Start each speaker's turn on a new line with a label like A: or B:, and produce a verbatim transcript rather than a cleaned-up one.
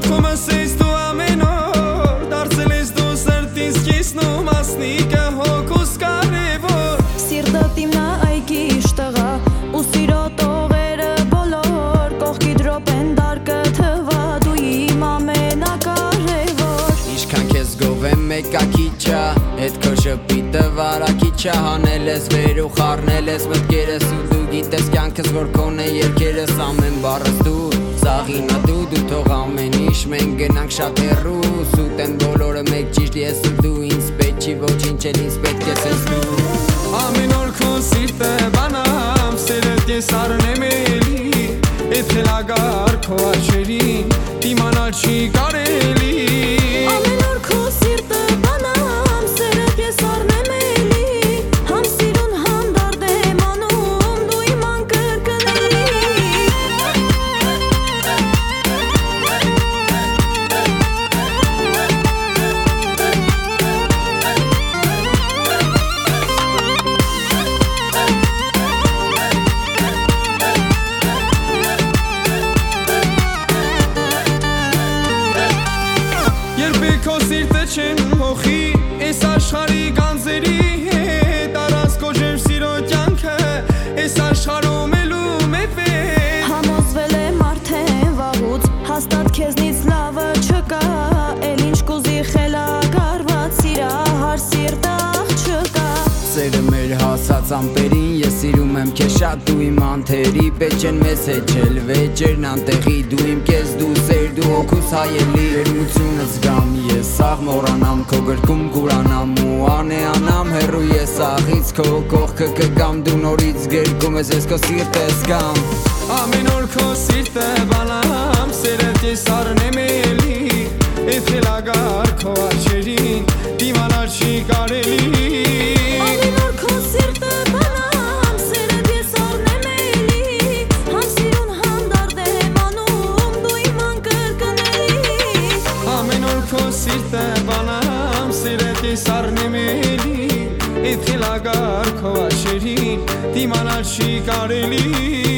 A: Մտքումս ես դու ամեն օր, դարձել ես դու սրտիս կիսնում, ասնիկը հոգուս կարևոր։
B: Սիրտդ իմնա այգիշ տղա, ու սիրո տողերը բոլոր, կողքի դրոպեն դարկը թվա, դու իմ ամենակարևոր։
C: Ինչքան քեզ գովեմ մեկակիչա, հետ քո շպիտը վարակիչա, հանել ես վեր ու խառնել ես մտքերս ու դու գիտես կյանքս որ քոն է երկերս, ամեն բառս դու, սաղինա դու, դու թող ամեն ինչ մենք գնանք շատ հեռու, սուտ են բոլորը մեկ ճիշտ ես ու դու, ինձ պետք չի ոչինչ էլ ինձ պետք ես ես դու։
A: Ամեն օր քո սիրտը բանամ, սերդ ես առնեմ էլի, էդ խելագար քո աչերին, դիմանալ չի կարելի։
B: Ամեն օր քո սիրտը բանամ, սերդ ես առնեմ էլի, համ սիրուն համ դարդ եմ անում, դու իմ անկրկնելի։
A: Երբեք քո սիրտը չեն հոխի, ես աշխարհի գանձերի հետ, առանց քո ջերմ սիրո կյանքը, ես աշխարհում ելում է վեր։
B: Համոզվել եմ արդեն վաղուց, հաստատ քեզնից լավը չկա, էլ ինչ կուզի խելագարված, սիրահար սիրտ աղջկա։
C: Սերը մեր հասած ամպերին, ես սիրում եմ քեզ շատ, դու իմ անթերի պես չեն մեզ հեչել, վեճերն անտեղի, դու իմ կես, դու սեր, դու հոգուս հայելի, երմությունը զգամ ես, սաղ մորանամ, քո գրկում կուրանամ ու անեանամ, հեռու ես աղից, քո կողքը կգամ, դու նորից գրկում ես, ես քո սիրտը զգամ։
A: Ամեն օր քո սիրտը բանամ, սերդ ես առնեմ էլի, էդ խելագար քո աչերին, դիմանալ չի կարելի։
B: Ամեն օր քո սիրտը բանամ, սերդ ես առնեմ էլի, համ սիրուն համ դարդ եմ անում, դու իմ անկրկնելի։
A: Ամեն օր քո սիրտը բանամ, սերդ ես առնեմ էլի, էդ խելագար քո աչերին, դիմանալ չի կարելի։